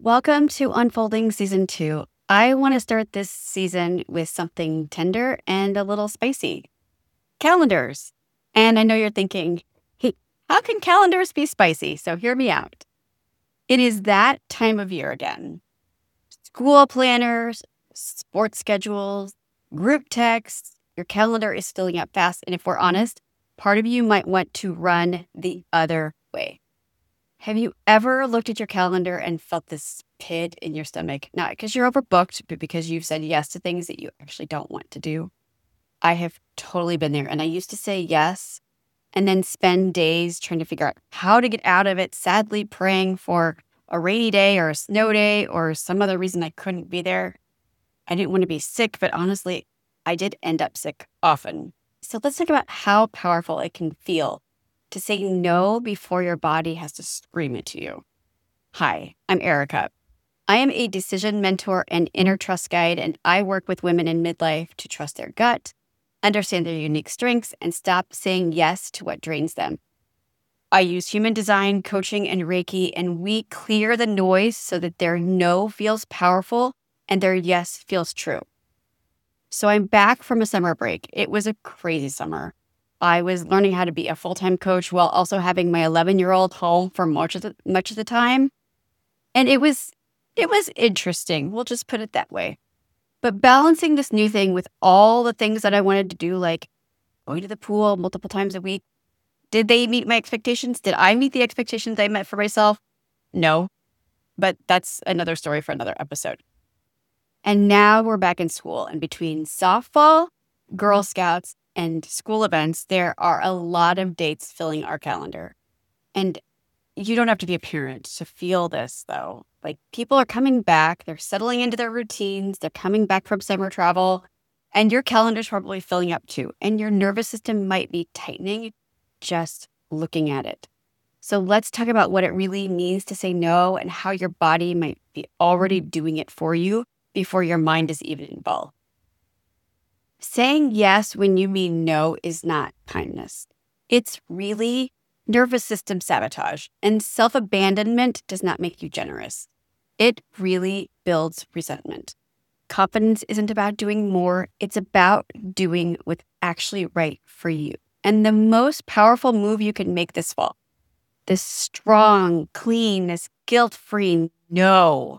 Welcome to Unfolding Season 2. I want to start this season with something tender and a little spicy. Calendars. And I know you're thinking, hey, how can calendars be spicy? So hear me out. It is that time of year again. School planners, sports schedules, group texts, your calendar is filling up fast. And if we're honest, part of you might want to run the other way. Have you ever looked at your calendar and felt this pit in your stomach? Not because you're overbooked, but because you've said yes to things that you actually don't want to do. I have totally been there. And I used to say yes and then spend days trying to figure out how to get out of it, sadly praying for a rainy day or a snow day or some other reason I couldn't be there. I didn't want to be sick, but honestly, I did end up sick often. So let's talk about how powerful it can feel to say no before your body has to scream it to you. Hi, I'm Erica. I am a decision mentor and inner trust guide, and I work with women in midlife to trust their gut, understand their unique strengths, and stop saying yes to what drains them. I use human design, coaching, and Reiki, and we clear the noise so that their no feels powerful and their yes feels true. So I'm back from a summer break. It was a crazy summer. I was learning how to be a full-time coach while also having my 11-year-old home for much of the time. And it was interesting. We'll just put it that way. But balancing this new thing with all the things that I wanted to do, like going to the pool multiple times a week, did they meet my expectations? Did I meet the expectations I met for myself? No. But that's another story for another episode. And now we're back in school. And between softball, Girl Scouts, and school events, there are a lot of dates filling our calendar. And you don't have to be a parent to feel this, though. Like, people are coming back, they're settling into their routines, they're coming back from summer travel, and your calendar's probably filling up too. And your nervous system might be tightening just looking at it. So let's talk about what it really means to say no and how your body might be already doing it for you before your mind is even involved. Saying yes when you mean no is not kindness. It's really nervous system sabotage, and self-abandonment does not make you generous. It really builds resentment. Confidence isn't about doing more. It's about doing what's actually right for you. And the most powerful move you can make this fall, this strong, clean, this guilt-free no.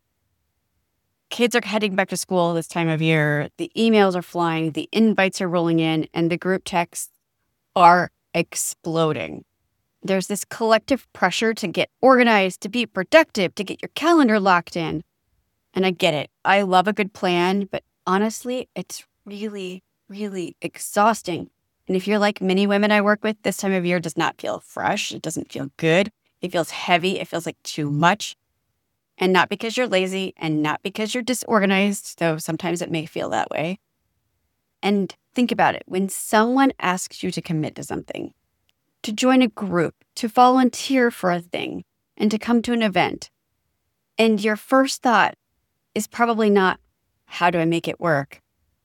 Kids are heading back to school this time of year. The emails are flying, the invites are rolling in, and the group texts are exploding. There's this collective pressure to get organized, to be productive, to get your calendar locked in. And I get it. I love a good plan, but honestly, it's really, really exhausting. And if you're like many women I work with, this time of year does not feel fresh. It doesn't feel good. It feels heavy. It feels like too much. And not because you're lazy and not because you're disorganized, though sometimes it may feel that way. And think about it. When someone asks you to commit to something, to join a group, to volunteer for a thing, and to come to an event, and your first thought is probably not, how do I make it work?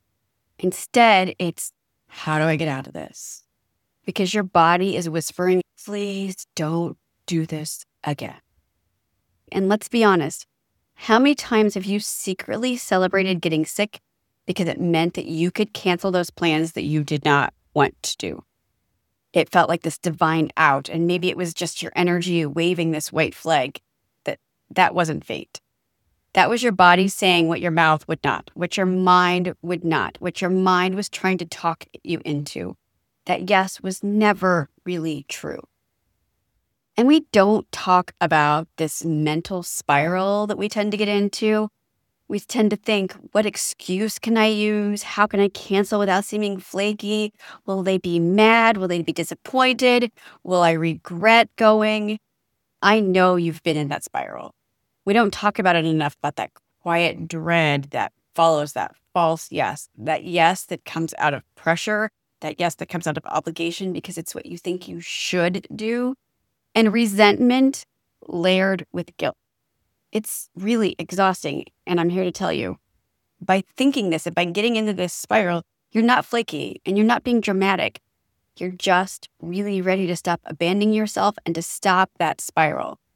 Instead, it's, how do I get out of this? Because your body is whispering, please don't do this again. And let's be honest, how many times have you secretly celebrated getting sick because it meant that you could cancel those plans that you did not want to do? It felt like this divine out, and maybe it was just your energy waving this white flag that wasn't fate. That was your body saying what your mouth would not, what your mind would not, what your mind was trying to talk you into. That yes was never really true. And we don't talk about this mental spiral that we tend to get into. We tend to think, what excuse can I use? How can I cancel without seeming flaky? Will they be mad? Will they be disappointed? Will I regret going? I know you've been in that spiral. We don't talk about it enough, about that quiet dread that follows that false yes. That yes that comes out of pressure, that yes that comes out of obligation because it's what you think you should do. And resentment layered with guilt. It's really exhausting. And I'm here to tell you, by thinking this and by getting into this spiral, you're not flaky and you're not being dramatic. You're just really ready to stop abandoning yourself and to stop that spiral.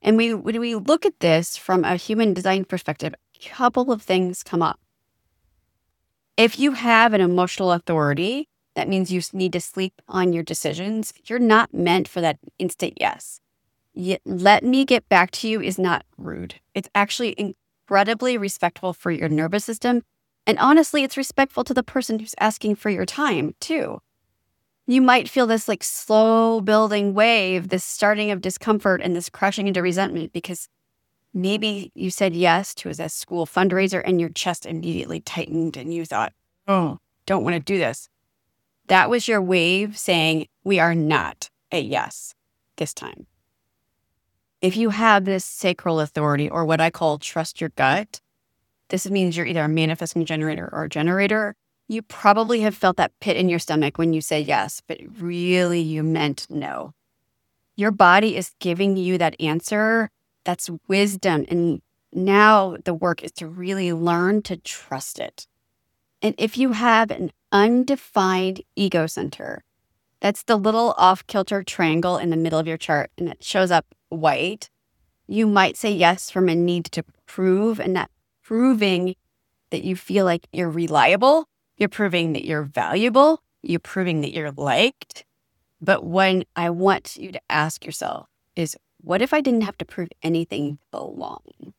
And when we look at this from a human design perspective, a couple of things come up. If you have an emotional authority, that means you need to sleep on your decisions. You're not meant for that instant yes. Let me get back to you is not rude. It's actually incredibly respectful for your nervous system. And honestly, it's respectful to the person who's asking for your time too. You might feel this like slow building wave, this starting of discomfort and this crushing into resentment because maybe you said yes to a school fundraiser and your chest immediately tightened and you thought, oh, don't want to do this. That was your wave saying, we are not a yes this time. If you have this sacral authority, or what I call trust your gut, this means you're either a manifesting generator or a generator. You probably have felt that pit in your stomach when you say yes, but really you meant no. Your body is giving you that answer. That's wisdom. And now the work is to really learn to trust it. And if you have an undefined ego center, that's the little off-kilter triangle in the middle of your chart, and it shows up white. You might say yes from a need to prove, and that proving that you feel like you're reliable, you're proving that you're valuable, you're proving that you're liked. But when I want you to ask yourself is, what if I didn't have to prove anything but long?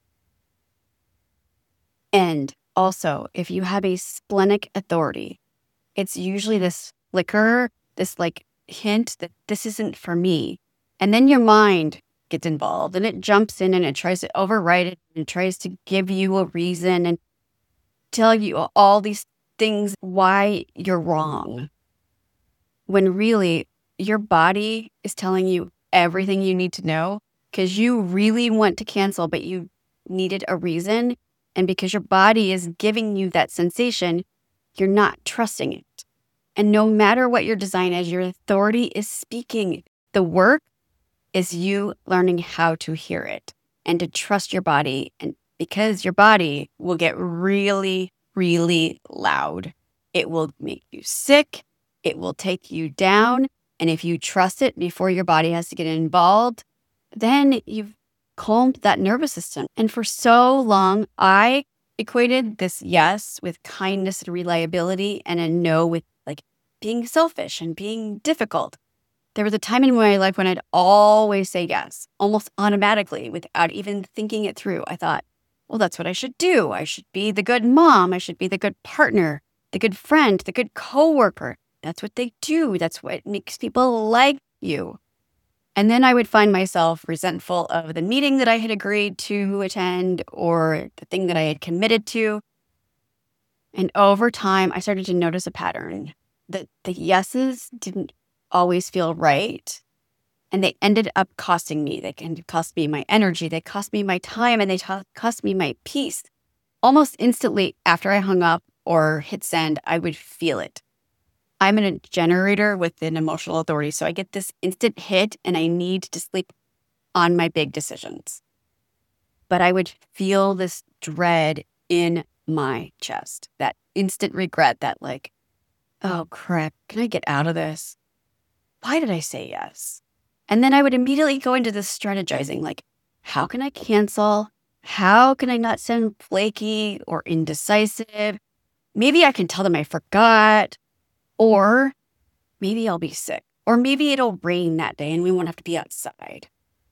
And also, if you have a splenic authority, it's usually this flicker, this like hint that this isn't for me. And then your mind gets involved and it jumps in and it tries to override it and tries to give you a reason and tell you all these things why you're wrong. When really your body is telling you everything you need to know because you really want to cancel, but you needed a reason. And because your body is giving you that sensation, you're not trusting it. And no matter what your design is, your authority is speaking. The work is you learning how to hear it and to trust your body. And because your body will get really, really loud. It will make you sick. It will take you down. And if you trust it before your body has to get involved, then you've calmed that nervous system. And for so long, I equated this yes with kindness and reliability and a no with like being selfish and being difficult. There was a time in my life when I'd always say yes, almost automatically without even thinking it through. I thought, well, that's what I should do. I should be the good mom. I should be the good partner, the good friend, the good coworker. That's what they do. That's what makes people like you. And then I would find myself resentful of the meeting that I had agreed to attend or the thing that I had committed to. And over time, I started to notice a pattern that the yeses didn't always feel right. And they ended up costing me. They can cost me my energy. They cost me my time and they cost me my peace. Almost instantly after I hung up or hit send, I would feel it. I'm a generator with an emotional authority. So I get this instant hit and I need to sleep on my big decisions. But I would feel this dread in my chest, that instant regret that like, oh crap, can I get out of this? Why did I say yes? And then I would immediately go into this strategizing, like, how can I cancel? How can I not sound flaky or indecisive? Maybe I can tell them I forgot. Or maybe I'll be sick. Or maybe it'll rain that day and we won't have to be outside.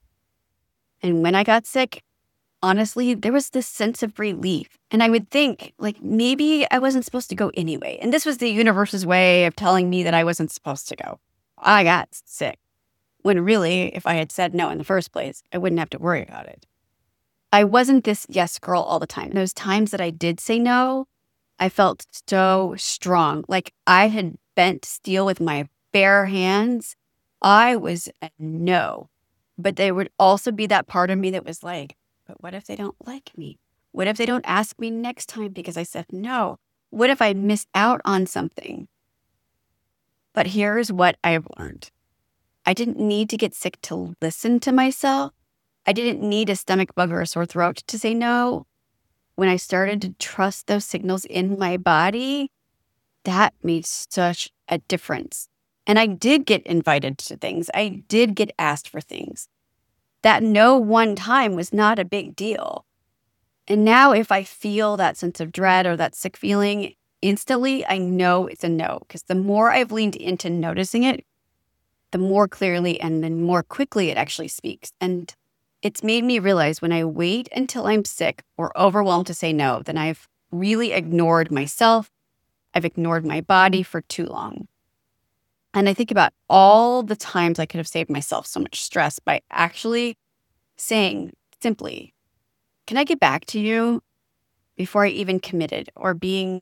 And when I got sick, honestly, there was this sense of relief. And I would think, like, maybe I wasn't supposed to go anyway. And this was the universe's way of telling me that I wasn't supposed to go. I got sick. When really, if I had said no in the first place, I wouldn't have to worry about it. I wasn't this yes girl all the time. Those times that I did say no, I felt so strong. Like I had bent steel with my bare hands. I was a no. But there would also be that part of me that was like, but what if they don't like me? What if they don't ask me next time because I said no? What if I miss out on something? But here's what I've learned. I didn't need to get sick to listen to myself. I didn't need a stomach bug or a sore throat to say no. When I started to trust those signals in my body, that made such a difference. And I did get invited to things. I did get asked for things. that no one time was not a big deal. And now if I feel that sense of dread or that sick feeling, instantly I know it's a no, because the more I've leaned into noticing it, the more clearly and then more quickly it actually speaks. And it's made me realize when I wait until I'm sick or overwhelmed to say no, then I've really ignored myself. I've ignored my body for too long. And I think about all the times I could have saved myself so much stress by actually saying simply, can I get back to you before I even committed, or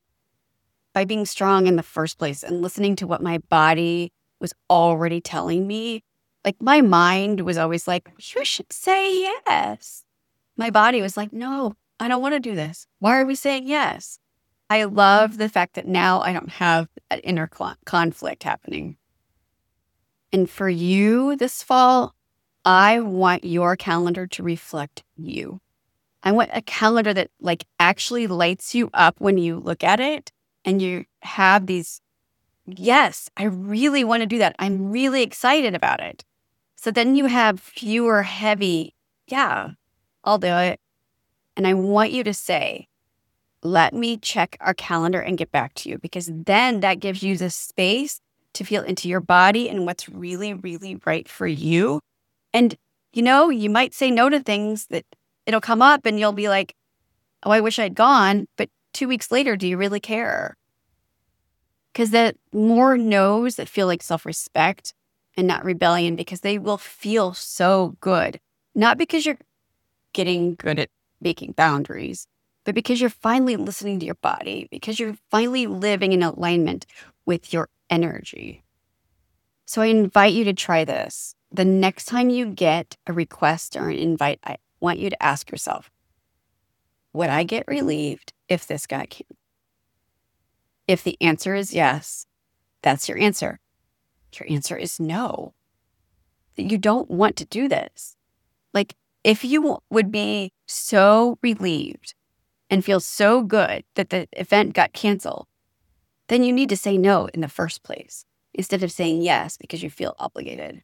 by being strong in the first place and listening to what my body was already telling me. Like my mind was always like, you should say yes. My body was like, no, I don't want to do this. Why are we saying yes? I love the fact that now I don't have that inner conflict happening. And for you this fall, I want your calendar to reflect you. I want a calendar that like actually lights you up when you look at it and you have these, yes, I really want to do that. I'm really excited about it. So then you have fewer heavy, yeah, I'll do it. And I want you to say, let me check our calendar and get back to you, because then that gives you the space to feel into your body and what's really, really right for you. And, you might say no to things that it'll come up and you'll be like, oh, I wish I'd gone. But 2 weeks later, do you really care? Because the more no's that feel like self-respect and not rebellion, because they will feel so good. Not because you're getting good at making boundaries, but because you're finally listening to your body, because you're finally living in alignment with your energy. So I invite you to try this. The next time you get a request or an invite, I want you to ask yourself, would I get relieved if this got canceled? If the answer is yes, that's your answer. Your answer is no, that you don't want to do this. Like, if you would be so relieved and feel so good that the event got canceled, then you need to say no in the first place instead of saying yes because you feel obligated.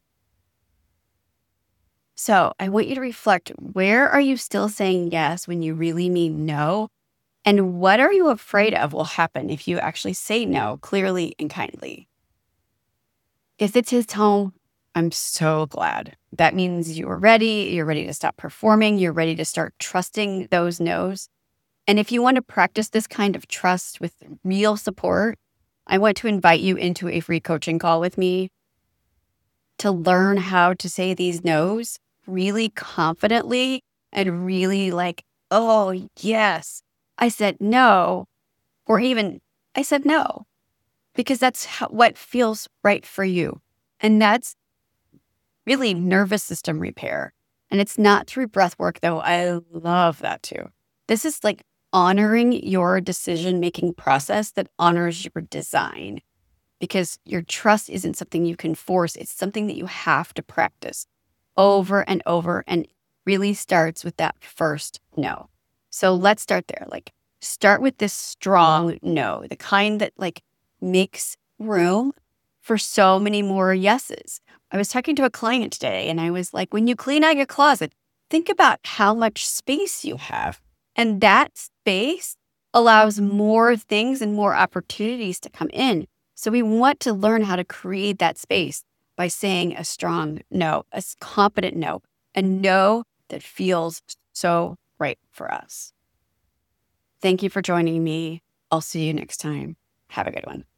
So I want you to reflect, where are you still saying yes when you really mean no? And what are you afraid of will happen if you actually say no clearly and kindly? If it's his home, I'm so glad. That means you're ready to stop performing, you're ready to start trusting those no's. And if you want to practice this kind of trust with real support, I want to invite you into a free coaching call with me to learn how to say these no's really confidently and really like, oh, yes, I said no, or even I said no, because that's what feels right for you. And that's really nervous system repair. And it's not through breath work, though. I love that too. This is like honoring your decision-making process that honors your design, because your trust isn't something you can force. It's something that you have to practice over and over, and really starts with that first no. So let's start there. Like, start with this strong no, the kind that like makes room for so many more yeses. I was talking to a client today and I was like, when you clean out your closet, think about how much space you have. And that space allows more things and more opportunities to come in. So we want to learn how to create that space by saying a strong no, a confident no, a no that feels so right for us. Thank you for joining me. I'll see you next time. Have a good one.